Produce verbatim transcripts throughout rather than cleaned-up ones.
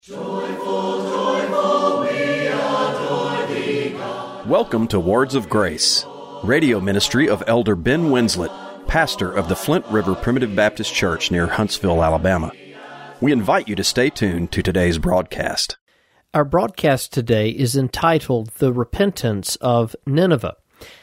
Joyful, joyful, we adore thee, God. Welcome to Words of Grace, radio ministry of Elder Ben Winslet, pastor of the Flint River Primitive Baptist Church near Huntsville, Alabama. We invite you to stay tuned to today's broadcast. Our broadcast today is entitled The Repentance of Nineveh.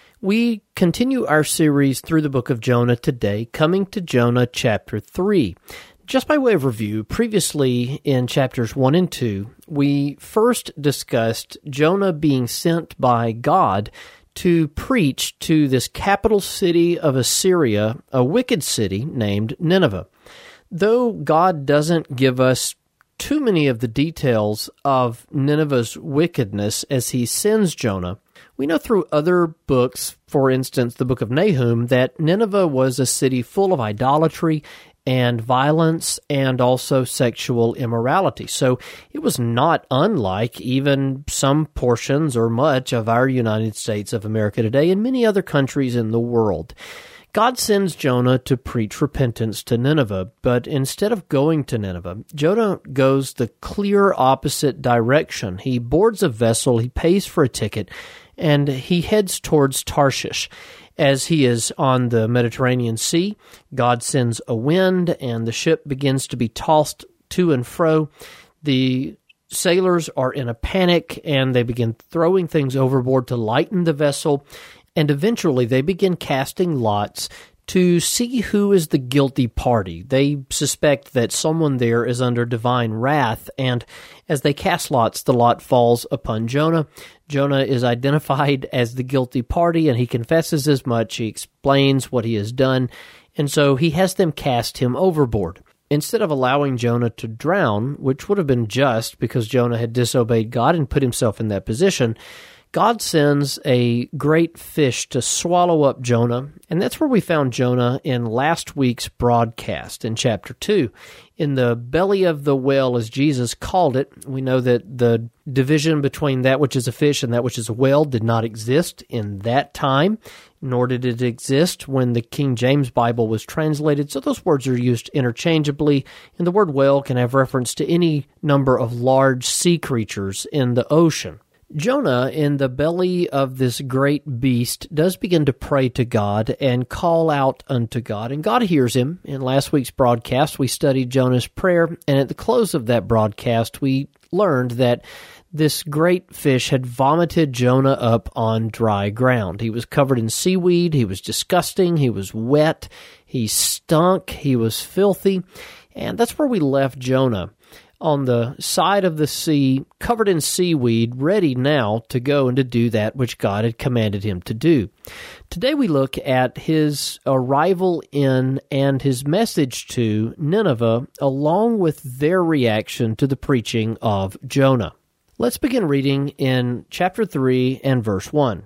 We continue our series through the book of Jonah today, coming to Jonah chapter three. Just by way of review, previously in chapters one and two, we first discussed Jonah being sent by God to preach to this capital city of Assyria, a wicked city named Nineveh. Though God doesn't give us too many of the details of Nineveh's wickedness as he sends Jonah, we know through other books, for instance, the book of Nahum, that Nineveh was a city full of idolatry and violence, and also sexual immorality. So it was not unlike even some portions or much of our United States of America today and many other countries in the world. God sends Jonah to preach repentance to Nineveh, but instead of going to Nineveh, Jonah goes the clear opposite direction. He boards a vessel, he pays for a ticket, and he heads towards Tarshish. As he is on the Mediterranean Sea, God sends a wind, and the ship begins to be tossed to and fro. The sailors are in a panic, and they begin throwing things overboard to lighten the vessel, and eventually they begin casting lots to see who is the guilty party. They suspect that someone there is under divine wrath, and as they cast lots, the lot falls upon Jonah. Jonah is identified as the guilty party, and he confesses as much. He explains what he has done, and so he has them cast him overboard. Instead of allowing Jonah to drown, which would have been just because Jonah had disobeyed God and put himself in that position, God sends a great fish to swallow up Jonah, and that's where we found Jonah in last week's broadcast in chapter two. In the belly of the whale, as Jesus called it, we know that the division between that which is a fish and that which is a whale did not exist in that time, nor did it exist when the King James Bible was translated, so those words are used interchangeably, and the word whale can have reference to any number of large sea creatures in the ocean. Jonah, in the belly of this great beast, does begin to pray to God and call out unto God, and God hears him. In last week's broadcast, we studied Jonah's prayer, and at the close of that broadcast, we learned that this great fish had vomited Jonah up on dry ground. He was covered in seaweed, he was disgusting, he was wet, he stunk, he was filthy, and that's where we left Jonah, on the side of the sea, covered in seaweed, ready now to go and to do that which God had commanded him to do. Today we look at his arrival in and his message to Nineveh, along with their reaction to the preaching of Jonah. Let's begin reading in chapter three and verse one.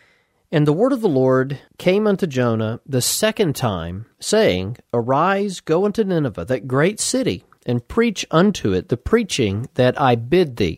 And the word of the Lord came unto Jonah the second time, saying, Arise, go unto Nineveh, that great city, and preach unto it the preaching that I bid thee.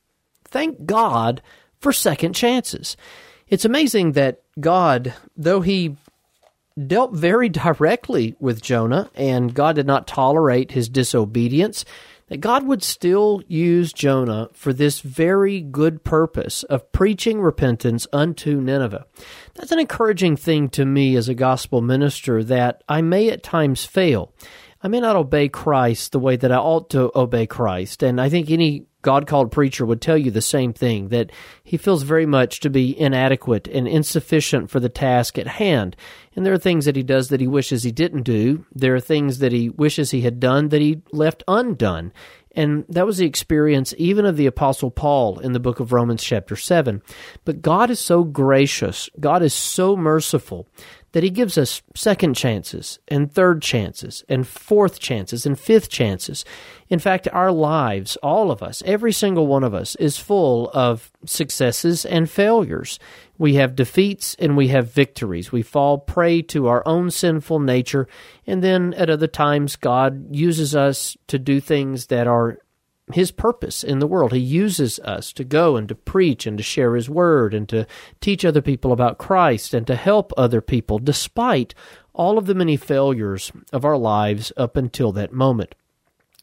Thank God for second chances. It's amazing that God, though he dealt very directly with Jonah, and God did not tolerate his disobedience, that God would still use Jonah for this very good purpose of preaching repentance unto Nineveh. That's an encouraging thing to me as a gospel minister, that I may at times fail. I may not obey Christ the way that I ought to obey Christ, and I think any God-called preacher would tell you the same thing, that he feels very much to be inadequate and insufficient for the task at hand. And there are things that he does that he wishes he didn't do. There are things that he wishes he had done that he left undone. And that was the experience even of the Apostle Paul in the book of Romans chapter seven. But God is so gracious, God is so merciful, that he gives us second chances, and third chances, and fourth chances, and fifth chances. In fact, our lives, all of us, every single one of us, is full of successes and failures. We have defeats and we have victories. We fall prey to our own sinful nature, and then at other times, God uses us to do things that are His purpose in the world. He uses us to go and to preach and to share His word and to teach other people about Christ and to help other people despite all of the many failures of our lives up until that moment.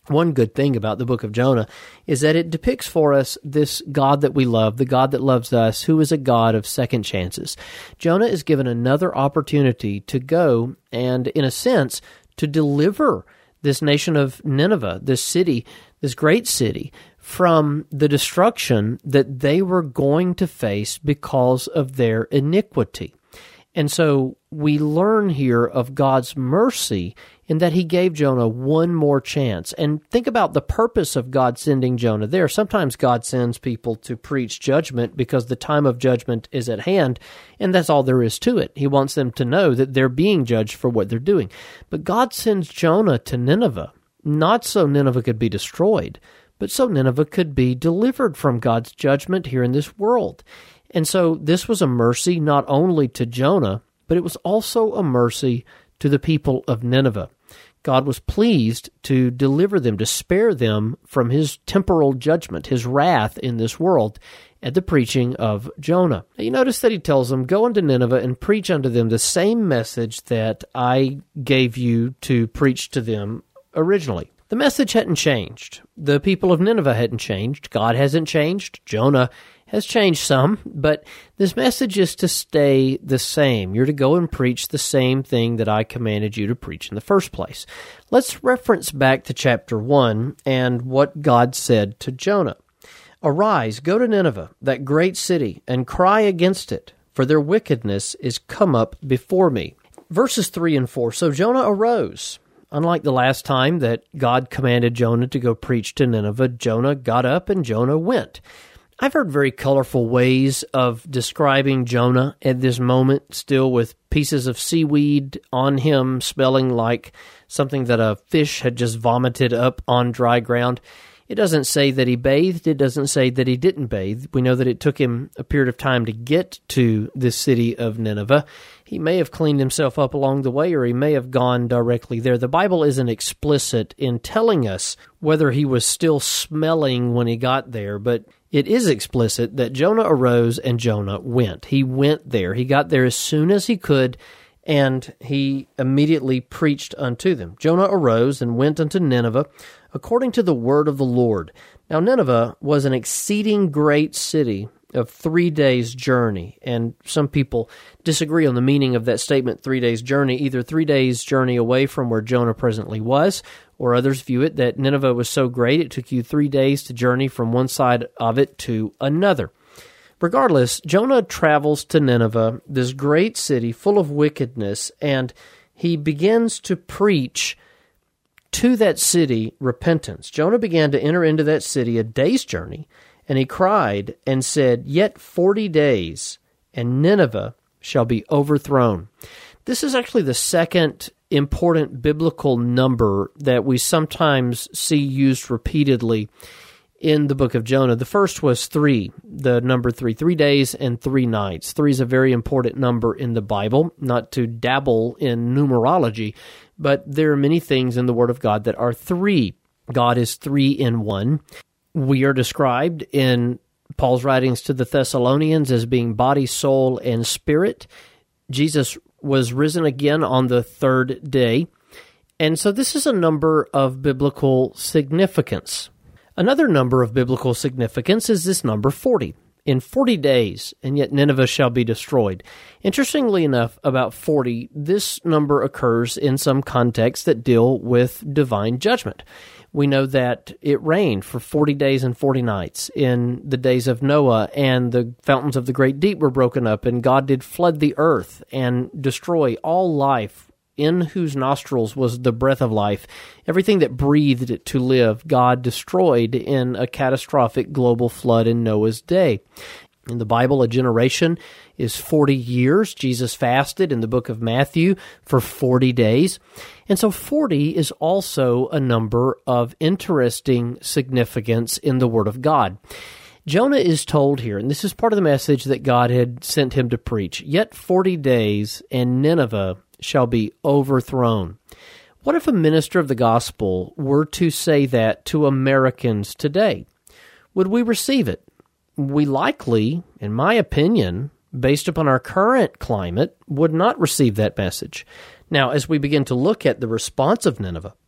One good thing about the book of Jonah is that it depicts for us this God that we love, the God that loves us, who is a God of second chances. Jonah is given another opportunity to go and, in a sense, to deliver this nation of Nineveh, this city, this great city, from the destruction that they were going to face because of their iniquity. And so we learn here of God's mercy in that he gave Jonah one more chance. And think about the purpose of God sending Jonah there. Sometimes God sends people to preach judgment because the time of judgment is at hand, and that's all there is to it. He wants them to know that they're being judged for what they're doing. But God sends Jonah to Nineveh, not so Nineveh could be destroyed, but so Nineveh could be delivered from God's judgment here in this world. And so this was a mercy not only to Jonah, but it was also a mercy to the people of Nineveh. God was pleased to deliver them, to spare them from his temporal judgment, his wrath in this world, at the preaching of Jonah. Now, you notice that he tells them, go unto Nineveh and preach unto them the same message that I gave you to preach to them originally. The message hadn't changed. The people of Nineveh hadn't changed. God hasn't changed. Jonah has changed some, but this message is to stay the same. You're to go and preach the same thing that I commanded you to preach in the first place. Let's reference back to chapter one and what God said to Jonah. Arise, go to Nineveh, that great city, and cry against it, for their wickedness is come up before me. Verses three and four. So Jonah arose. Unlike the last time that God commanded Jonah to go preach to Nineveh, Jonah got up and Jonah went. I've heard very colorful ways of describing Jonah at this moment, still with pieces of seaweed on him, smelling like something that a fish had just vomited up on dry ground. It doesn't say that he bathed. It doesn't say that he didn't bathe. We know that it took him a period of time to get to this city of Nineveh. He may have cleaned himself up along the way, or he may have gone directly there. The Bible isn't explicit in telling us whether he was still smelling when he got there, but it is explicit that Jonah arose and Jonah went. He went there. He got there as soon as he could, and he immediately preached unto them. Jonah arose and went unto Nineveh, according to the word of the Lord. Now Nineveh was an exceeding great city of three days' journey, and some people disagree on the meaning of that statement, three days' journey, either three days' journey away from where Jonah presently was, or others view it that Nineveh was so great it took you three days to journey from one side of it to another. Regardless, Jonah travels to Nineveh, this great city full of wickedness, and he begins to preach to that city repentance. Jonah began to enter into that city a day's journey, and he cried and said, Yet forty days, and Nineveh shall be overthrown. This is actually the second important biblical number that we sometimes see used repeatedly in the book of Jonah. The first was three, the number three, three days and three nights. Three is a very important number in the Bible, not to dabble in numerology, but there are many things in the Word of God that are three. God is three in one. We are described in Paul's writings to the Thessalonians as being body, soul, and spirit. Jesus was risen again on the third day. And so this is a number of biblical significance. Another number of biblical significance is this number forty. In forty days, and yet Nineveh shall be destroyed. Interestingly enough, about forty, this number occurs in some contexts that deal with divine judgment. We know that it rained for forty days and forty nights in the days of Noah, and the fountains of the great deep were broken up, and God did flood the earth and destroy all life, in whose nostrils was the breath of life. Everything that breathed to live, God destroyed in a catastrophic global flood in Noah's day. In the Bible, a generation is forty years. Jesus fasted in the book of Matthew for forty days. And so forty is also a number of interesting significance in the Word of God. Jonah is told here, and this is part of the message that God had sent him to preach, Yet forty days, and Nineveh shall be overthrown. What if a minister of the gospel were to say that to Americans today? Would we receive it? We likely, in my opinion, based upon our current climate, would not receive that message. Now, as we begin to look at the response of Nineveh,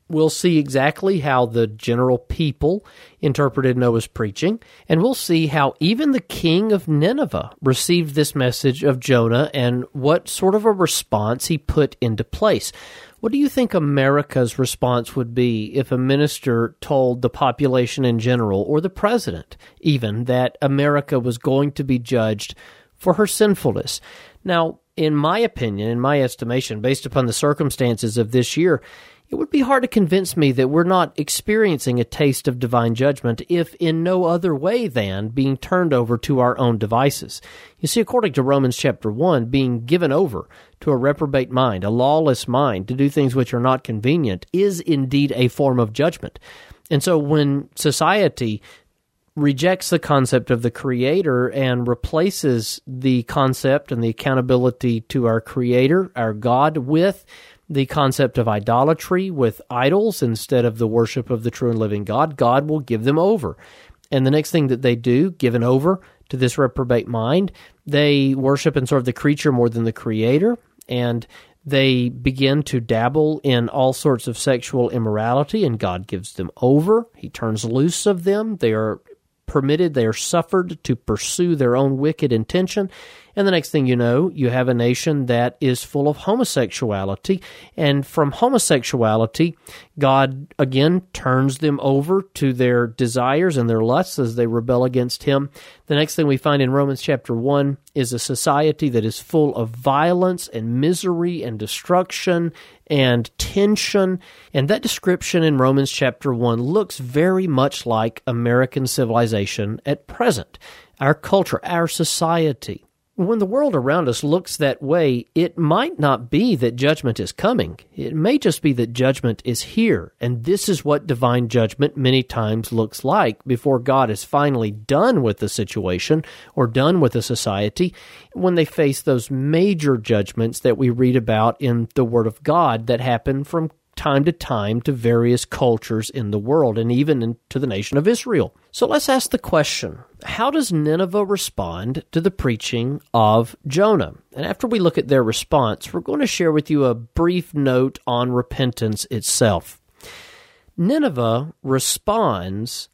We'll see exactly how the general people interpreted Noah's preaching, and we'll see how even the king of Nineveh received this message of Jonah and what sort of a response he put into place. What do you think America's response would be if a minister told the population in general, or the president even, that America was going to be judged for her sinfulness? Now, in my opinion, in my estimation, based upon the circumstances of this year, it would be hard to convince me that we're not experiencing a taste of divine judgment, if in no other way than being turned over to our own devices. You see, according to Romans chapter one, being given over to a reprobate mind, a lawless mind, to do things which are not convenient, is indeed a form of judgment. And so when society rejects the concept of the Creator and replaces the concept and the accountability to our Creator, our God, with the concept of idolatry, with idols instead of the worship of the true and living God, God will give them over. And the next thing that they do, given over to this reprobate mind, they worship and serve the creature more than the Creator, and they begin to dabble in all sorts of sexual immorality, and God gives them over. He turns loose of them. They are permitted, they are suffered to pursue their own wicked intention. And the next thing you know, you have a nation that is full of homosexuality. And from homosexuality, God again turns them over to their desires and their lusts as they rebel against Him. The next thing we find in Romans chapter one is a society that is full of violence and misery and destruction and tension. And that description in Romans chapter one looks very much like American civilization at present, our culture, our society. When the world around us looks that way, it might not be that judgment is coming. It may just be that judgment is here, and this is what divine judgment many times looks like before God is finally done with the situation or done with the society, when they face those major judgments that we read about in the Word of God that happen from time to time to various cultures in the world, and even in, to the nation of Israel. So let's ask the question, how does Nineveh respond to the preaching of Jonah? And after we look at their response, we're going to share with you a brief note on repentance itself. Nineveh responds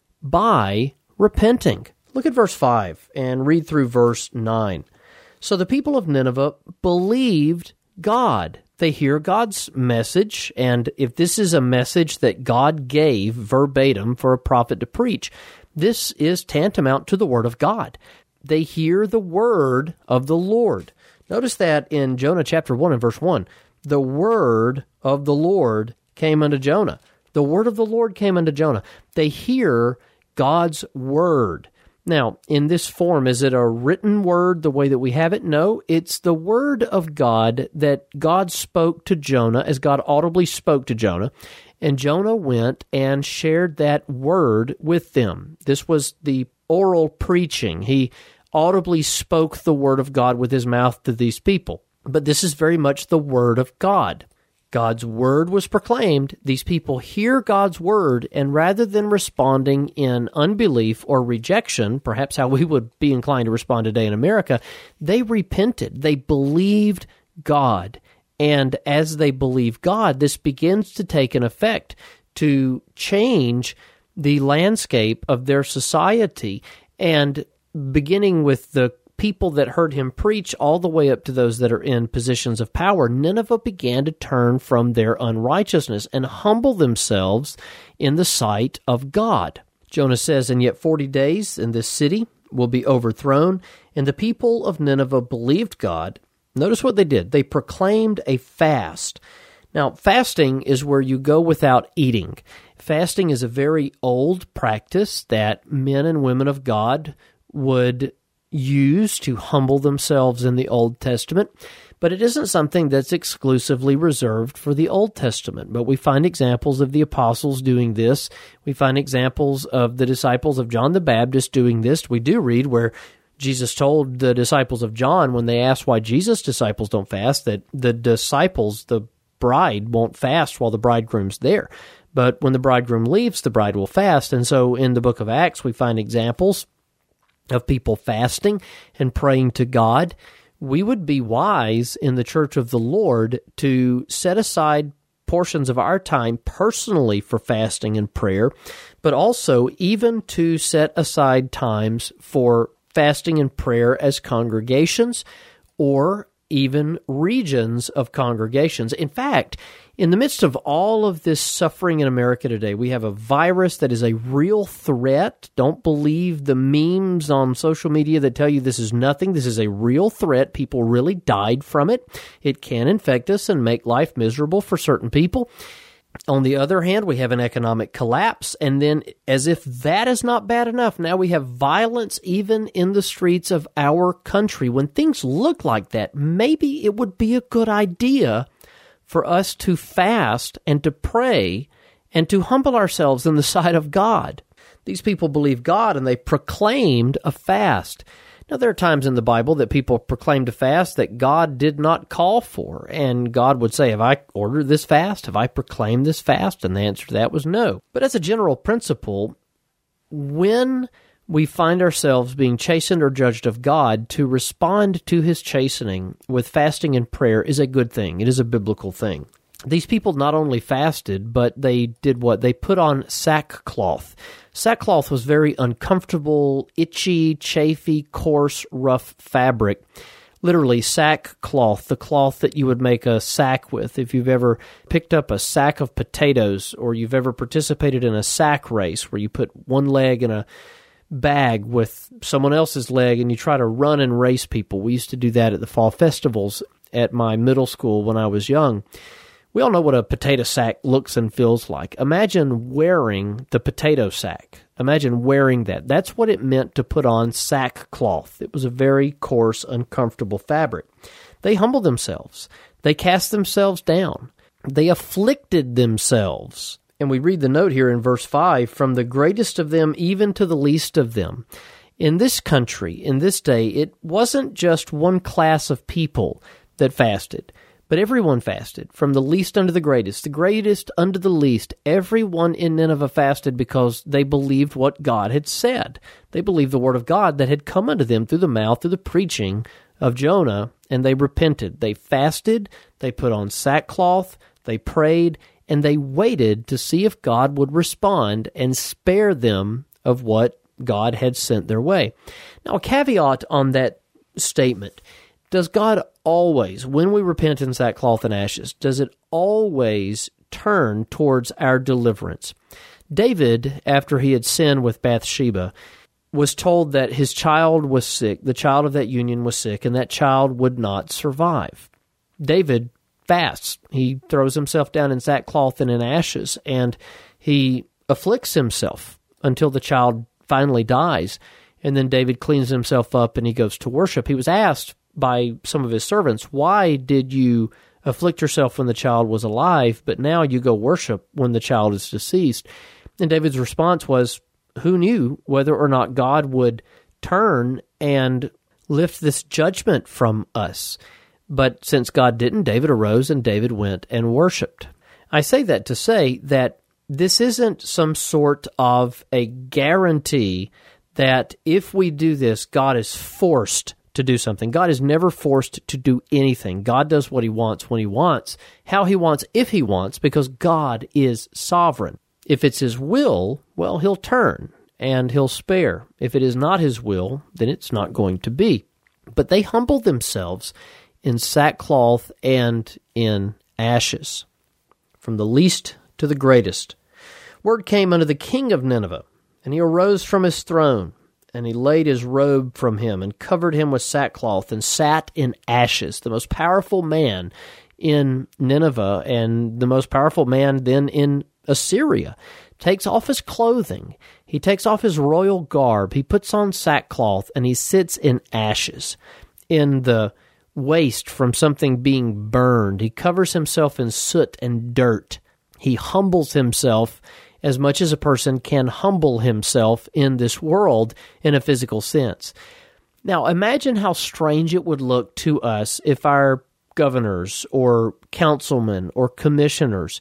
by repenting. Look at verse five and read through verse nine. So the people of Nineveh believed God. They hear God's message, and if this is a message that God gave verbatim for a prophet to preach, this is tantamount to the Word of God. They hear the Word of the Lord. Notice that in Jonah chapter one and verse one, the Word of the Lord came unto Jonah. The Word of the Lord came unto Jonah. They hear God's Word. Now, in this form, is it a written word the way that we have it? No, it's the Word of God that God spoke to Jonah as God audibly spoke to Jonah, and Jonah went and shared that Word with them. This was the oral preaching. He audibly spoke the Word of God with his mouth to these people. But this is very much the Word of God. God's Word was proclaimed. These people hear God's Word, and rather than responding in unbelief or rejection, perhaps how we would be inclined to respond today in America, they repented. They believed God. And as they believe God, this begins to take an effect to change the landscape of their society. And beginning with the people that heard him preach all the way up to those that are in positions of power, Nineveh began to turn from their unrighteousness and humble themselves in the sight of God. Jonah says, "And yet forty days, and this city will be overthrown." And the people of Nineveh believed God. Notice what they did. They proclaimed a fast. Now, fasting is where you go without eating. Fasting is a very old practice that men and women of God would use to humble themselves in the Old Testament, but it isn't something that's exclusively reserved for the Old Testament. But we find examples of the apostles doing this. We find examples of the disciples of John the Baptist doing this. We do read where Jesus told the disciples of John, when they asked why Jesus' disciples don't fast, that the disciples, the bride, won't fast while the bridegroom's there. But when the bridegroom leaves, the bride will fast. And so in the book of Acts, we find examples of people fasting and praying to God. We would be wise in the church of the Lord to set aside portions of our time personally for fasting and prayer, but also even to set aside times for fasting and prayer as congregations or even regions of congregations. In fact, in the midst of all of this suffering in America today, we have a virus that is a real threat. Don't believe the memes on social media that tell you this is nothing. This is a real threat. People really died from it. It can infect us and make life miserable for certain people. On the other hand, we have an economic collapse, and then as if that is not bad enough, now we have violence even in the streets of our country. When things look like that, maybe it would be a good idea for us to fast and to pray and to humble ourselves in the sight of God. These people believe God, and they proclaimed a fast. Now, there are times in the Bible that people proclaim to fast that God did not call for, and God would say, have I ordered this fast? Have I proclaimed this fast? And the answer to that was no. But as a general principle, when we find ourselves being chastened or judged of God, to respond to His chastening with fasting and prayer is a good thing. It is a biblical thing. These people not only fasted, but they did what? They put on sackcloth. Sackcloth was very uncomfortable, itchy, chafy, coarse, rough fabric. Literally, sackcloth, the cloth that you would make a sack with. If you've ever picked up a sack of potatoes, or you've ever participated in a sack race where you put one leg in a bag with someone else's leg and you try to run and race people. We used to do that at the fall festivals at my middle school when I was young. We all know what a potato sack looks and feels like. Imagine wearing the potato sack. Imagine wearing that. That's what it meant to put on sackcloth. It was a very coarse, uncomfortable fabric. They humbled themselves. They cast themselves down. They afflicted themselves. And we read the note here in verse five, from the greatest of them even to the least of them. In this country, in this day, it wasn't just one class of people that fasted. But everyone fasted, from the least unto the greatest, the greatest unto the least. Everyone in Nineveh fasted because they believed what God had said. They believed the word of God that had come unto them through the mouth, through the preaching of Jonah, and they repented. They fasted, they put on sackcloth, they prayed, and they waited to see if God would respond and spare them of what God had sent their way. Now, a caveat on that statement. Does God always, when we repent in sackcloth and ashes, does it always turn towards our deliverance? David, after he had sinned with Bathsheba, was told that his child was sick, the child of that union was sick, and that child would not survive. David fasts. He throws himself down in sackcloth and in ashes, and he afflicts himself until the child finally dies. And then David cleans himself up and he goes to worship. He was asked by some of his servants, why did you afflict yourself when the child was alive, but now you go worship when the child is deceased? And David's response was, who knew whether or not God would turn and lift this judgment from us? But since God didn't, David arose and David went and worshiped. I say that to say that this isn't some sort of a guarantee that if we do this, God is forced to do something. God is never forced to do anything. God does what He wants when He wants, how He wants, if He wants, because God is sovereign. If it's His will, well, He'll turn and He'll spare. If it is not His will, then it's not going to be. But they humbled themselves in sackcloth and in ashes, from the least to the greatest. Word came unto the king of Nineveh, and he arose from his throne, and he laid his robe from him and covered him with sackcloth and sat in ashes. The most powerful man in Nineveh and the most powerful man then in Assyria takes off his clothing. He takes off his royal garb. He puts on sackcloth and he sits in ashes, in the waste from something being burned. He covers himself in soot and dirt. He humbles himself as much as a person can humble himself in this world in a physical sense. Now, imagine how strange it would look to us if our governors or councilmen or commissioners,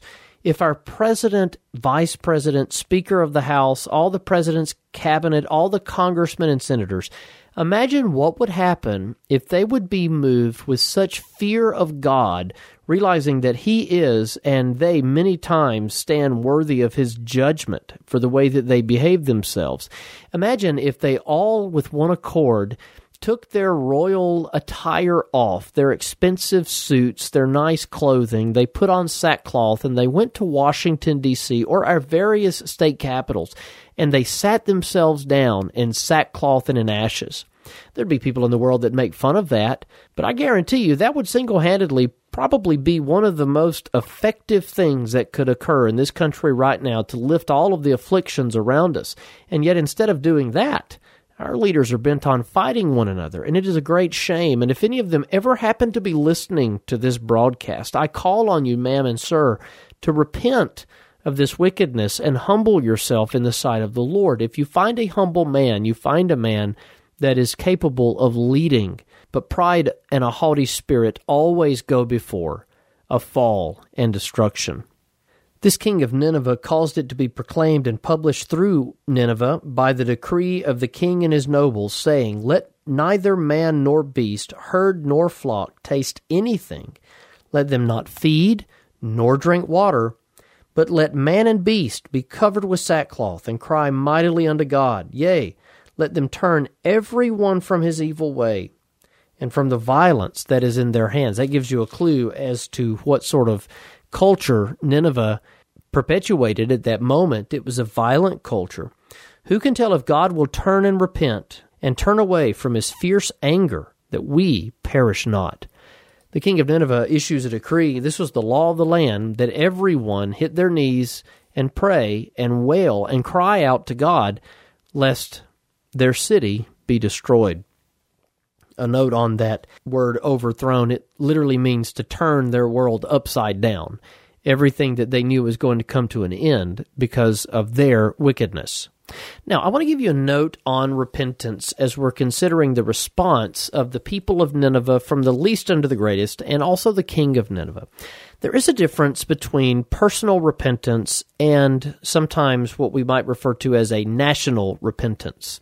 If our president, vice president, speaker of the House, all the president's cabinet, all the congressmen and senators, imagine what would happen if they would be moved with such fear of God, realizing that He is, and they many times stand worthy of His judgment for the way that they behave themselves. Imagine if they all, with one accord, took their royal attire off, their expensive suits, their nice clothing, they put on sackcloth, and they went to Washington, D C, or our various state capitals, and they sat themselves down in sackcloth and in ashes. There'd be people in the world that make fun of that, but I guarantee you that would single-handedly probably be one of the most effective things that could occur in this country right now to lift all of the afflictions around us. And yet instead of doing that, our leaders are bent on fighting one another, and it is a great shame. And if any of them ever happen to be listening to this broadcast, I call on you, ma'am and sir, to repent of this wickedness and humble yourself in the sight of the Lord. If you find a humble man, you find a man that is capable of leading, but pride and a haughty spirit always go before a fall and destruction. This king of Nineveh caused it to be proclaimed and published through Nineveh by the decree of the king and his nobles, saying, "Let neither man nor beast, herd nor flock taste anything. Let them not feed nor drink water, but let man and beast be covered with sackcloth and cry mightily unto God. Yea, let them turn every one from his evil way and from the violence that is in their hands." That gives you a clue as to what sort of culture Nineveh perpetuated at that moment. It was a violent culture. Who can tell if God will turn and repent and turn away from His fierce anger that we perish not? The king of Nineveh issues a decree. This was the law of the land, that everyone hit their knees and pray and wail and cry out to God, lest their city be destroyed. A note on that word overthrown, it literally means to turn their world upside down. Everything that they knew was going to come to an end because of their wickedness. Now, I want to give you a note on repentance as we're considering the response of the people of Nineveh from the least unto the greatest, and also the king of Nineveh. There is a difference between personal repentance and sometimes what we might refer to as a national repentance.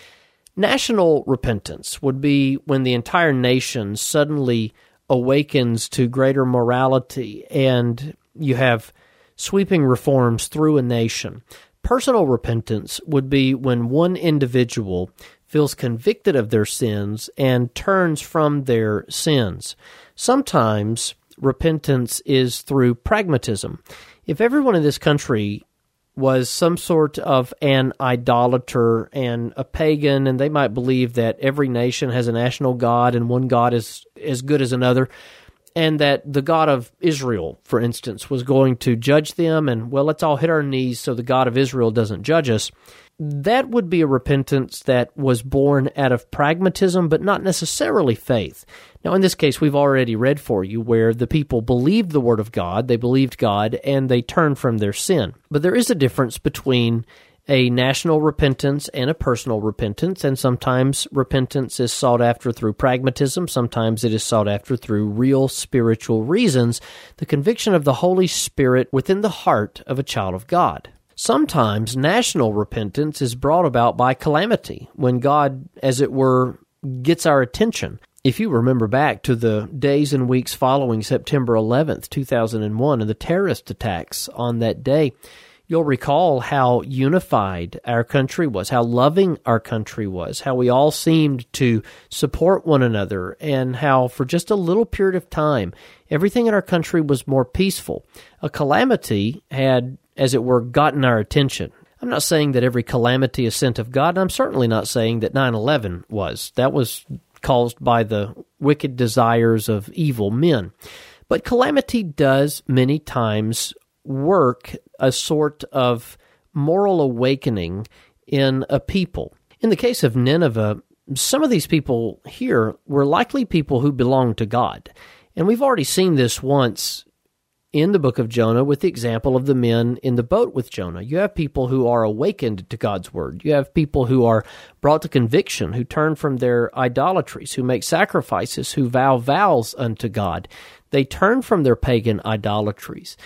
National repentance would be when the entire nation suddenly awakens to greater morality and you have sweeping reforms through a nation. Personal repentance would be when one individual feels convicted of their sins and turns from their sins. Sometimes repentance is through pragmatism. If everyone in this country was some sort of an idolater and a pagan, and they might believe that every nation has a national god and one god is as good as another, and that the God of Israel, for instance, was going to judge them, and, well, let's all hit our knees so the God of Israel doesn't judge us, that would be a repentance that was born out of pragmatism, but not necessarily faith. Now, in this case, we've already read for you where the people believed the Word of God, they believed God, and they turned from their sin. But there is a difference between a national repentance and a personal repentance, and sometimes repentance is sought after through pragmatism, sometimes it is sought after through real spiritual reasons, the conviction of the Holy Spirit within the heart of a child of God. Sometimes national repentance is brought about by calamity, when God, as it were, gets our attention. If you remember back to the days and weeks following September eleventh, two thousand one, and the terrorist attacks on that day, you'll recall how unified our country was, how loving our country was, how we all seemed to support one another, and how for just a little period of time, everything in our country was more peaceful. A calamity had, as it were, gotten our attention. I'm not saying that every calamity is sent of God, and I'm certainly not saying that nine eleven was. That was caused by the wicked desires of evil men. But calamity does many times work a sort of moral awakening in a people. In the case of Nineveh, some of these people here were likely people who belonged to God. And we've already seen this once in the book of Jonah with the example of the men in the boat with Jonah. You have people who are awakened to God's word. You have people who are brought to conviction, who turn from their idolatries, who make sacrifices, who vow vows unto God. They turn from their pagan idolatries.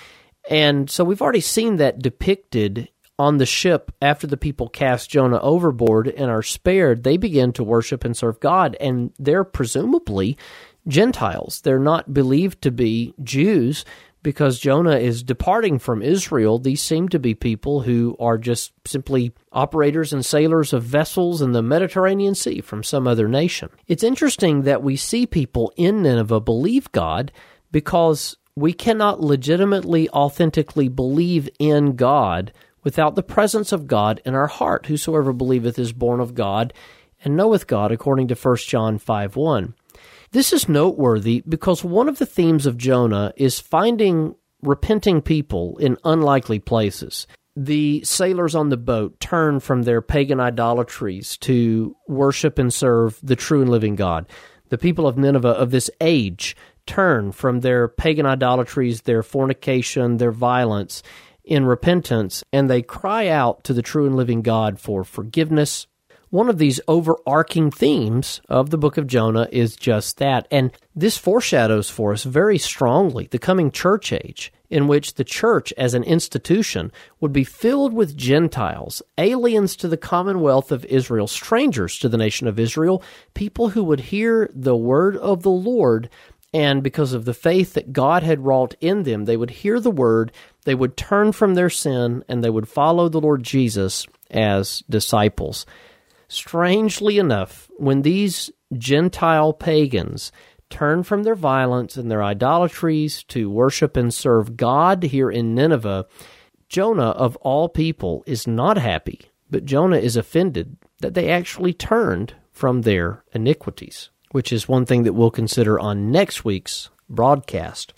And so we've already seen that depicted on the ship. After the people cast Jonah overboard and are spared, they begin to worship and serve God, and they're presumably Gentiles. They're not believed to be Jews because Jonah is departing from Israel. These seem to be people who are just simply operators and sailors of vessels in the Mediterranean Sea from some other nation. It's interesting that we see people in Nineveh believe God because we cannot legitimately, authentically believe in God without the presence of God in our heart. Whosoever believeth is born of God and knoweth God, according to First John five one. This is noteworthy because one of the themes of Jonah is finding repenting people in unlikely places. The sailors on the boat turn from their pagan idolatries to worship and serve the true and living God. The people of Nineveh of this age turn from their pagan idolatries, their fornication, their violence in repentance, and they cry out to the true and living God for forgiveness. One of these overarching themes of the book of Jonah is just that, and this foreshadows for us very strongly the coming church age, in which the church as an institution would be filled with Gentiles, aliens to the commonwealth of Israel, strangers to the nation of Israel, people who would hear the word of the Lord, and because of the faith that God had wrought in them, they would hear the word, they would turn from their sin, and they would follow the Lord Jesus as disciples. Strangely enough, when these Gentile pagans turn from their violence and their idolatries to worship and serve God here in Nineveh, Jonah, of all people, is not happy, but Jonah is offended that they actually turned from their iniquities, which is one thing that we'll consider on next week's broadcast.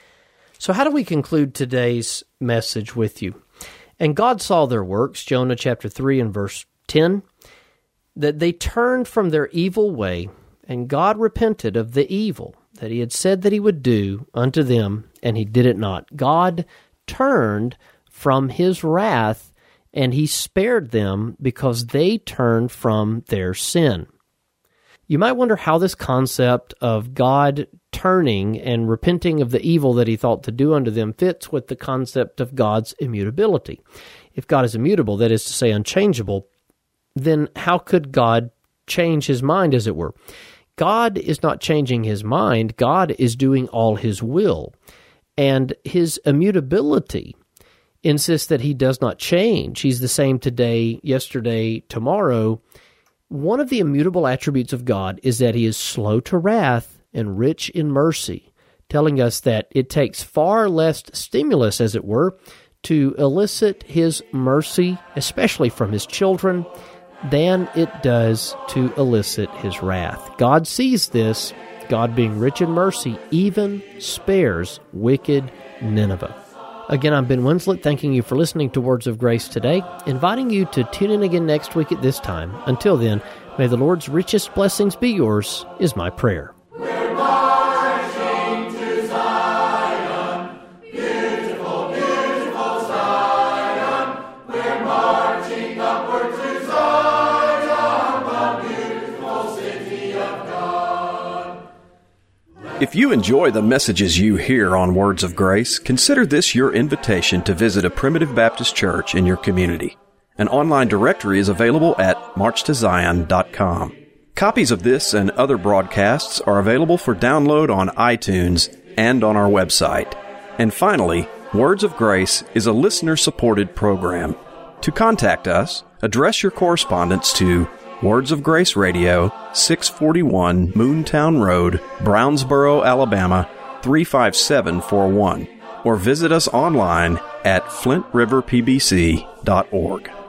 So how do we conclude today's message with you? And God saw their works, Jonah chapter three and verse ten, that they turned from their evil way, and God repented of the evil that he had said that he would do unto them, and he did it not. God turned from his wrath, and he spared them because they turned from their sin. You might wonder how this concept of God turning and repenting of the evil that he thought to do unto them fits with the concept of God's immutability. If God is immutable, that is to say unchangeable, then how could God change his mind, as it were? God is not changing his mind. God is doing all his will. And his immutability insists that he does not change. He's the same today, yesterday, tomorrow. One of the immutable attributes of God is that he is slow to wrath and rich in mercy, telling us that it takes far less stimulus, as it were, to elicit his mercy, especially from his children, than it does to elicit his wrath. God sees this. God, being rich in mercy, even spares wicked Nineveh. Again, I'm Ben Winslet, thanking you for listening to Words of Grace today, inviting you to tune in again next week at this time. Until then, may the Lord's richest blessings be yours, is my prayer. We're marching to Zion, beautiful, beautiful Zion. We're marching upward to Zion, the beautiful city of God. If you enjoy the messages you hear on Words of Grace, consider this your invitation to visit a Primitive Baptist church in your community. An online directory is available at march to zion dot com. Copies of this and other broadcasts are available for download on iTunes and on our website. And finally, Words of Grace is a listener-supported program. To contact us, address your correspondence to Words of Grace Radio, six forty-one Moontown Road, Brownsboro, Alabama, three five seven four one, or visit us online at flint river p b c dot org.